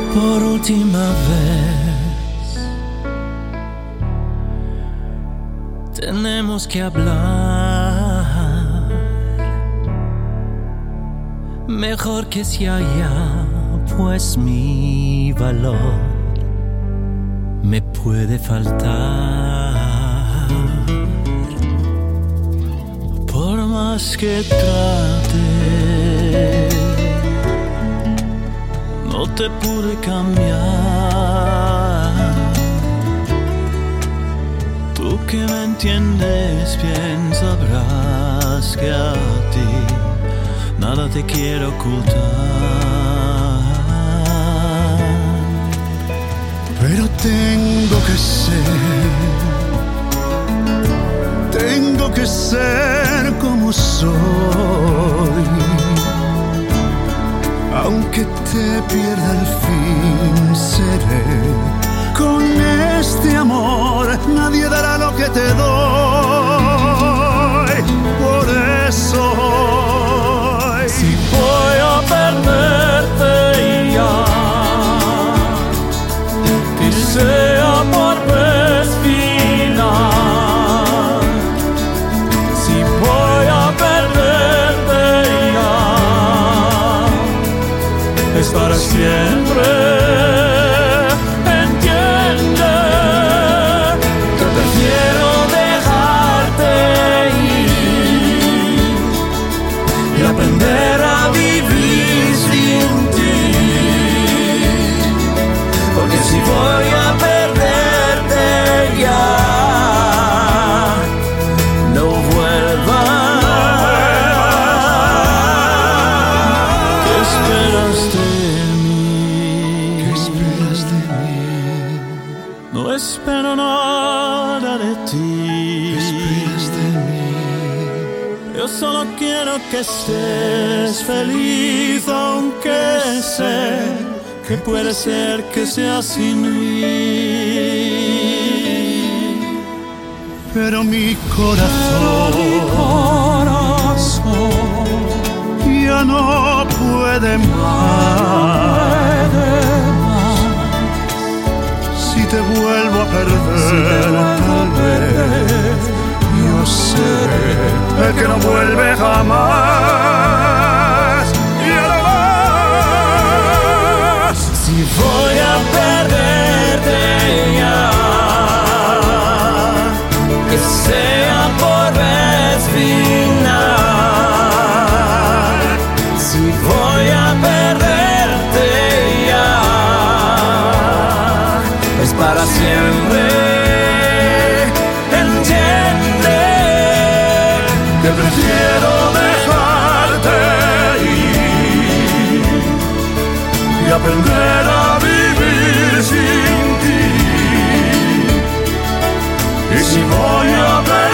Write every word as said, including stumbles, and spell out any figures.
por última vez. Tenemos que hablar, mejor que se haya, pues mi valor me puede faltar. Por más que trate, no te pude cambiar. Tú que me entiendes bien sabrás que a ti nada te quiero ocultar. Pero tengo que ser, tengo que ser como soy. Aunque te pierda al fin, seré. Con este amor nadie dará lo que te doy. Por eso hoy, si voy a perderte ya, que sea por vez final. Si voy a perderte ya, es para siempre. Entiende que prefiero dejarte ir y aprender a vivir sin ti. Porque si voy a perderte ya, no vuelvas. ¿Qué esperas de No espero nada de ti. ¿qué esperas de mí? Yo solo quiero que estés feliz, aunque sé que puede ser que sea sin mí. Pero mi corazón, mi corazón ya no puede más. Si te vuelvo a perder, tal vez yo seré el que no vuelve jamás. Ya no más. Si voy a perderte ya, que sea por vez final. Si voy a perderte ya, es para siempre. Entiende Que prefiero dejarte ir y aprender a vivir sin ti. Y si voy a ver